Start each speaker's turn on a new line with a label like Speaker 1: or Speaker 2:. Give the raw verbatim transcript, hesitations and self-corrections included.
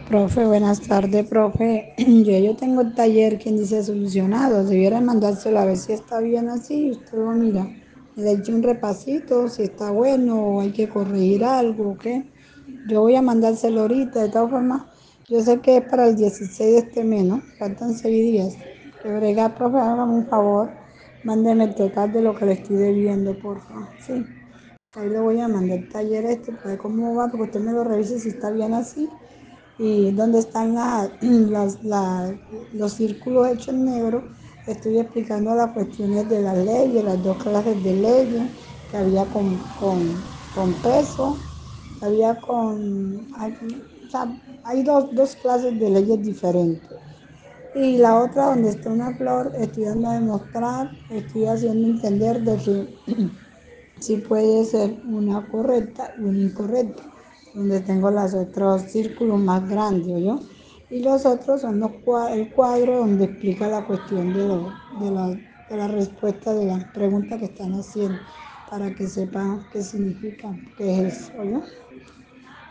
Speaker 1: Profe, buenas tardes, profe. Yo, yo tengo el taller, quien dice solucionado. Debiera mandárselo a ver si está bien así. Usted lo mira, le echo un repasito, si está bueno o hay que corregir algo, ¿o qué? Yo voy a mandárselo ahorita, de todas formas. Yo sé que es para el dieciséis de este mes, ¿no? Faltan seis días. Que brega, profe, hágame un favor. Mándeme el total de lo que le estoy debiendo, por favor. Sí. Ahí le voy a mandar el taller este, para ver cómo va, porque usted me lo revise si está bien así y dónde están la- las- la- los círculos hechos en negro. Estoy explicando las cuestiones de las leyes, las dos clases de leyes que había con, con, con peso, que había con... Hay, o sea, hay dos, dos clases de leyes diferentes. Y la otra donde está una flor, estoy dando a demostrar, estoy haciendo entender de que sí puede ser una correcta y una incorrecta, donde tengo los otros círculos más grandes, ¿yo? Y los otros son los cua- el cuadro donde explica la cuestión de, lo- de, la, de la respuesta de las preguntas que están haciendo, para que sepan qué significa, qué es eso, ¿yo?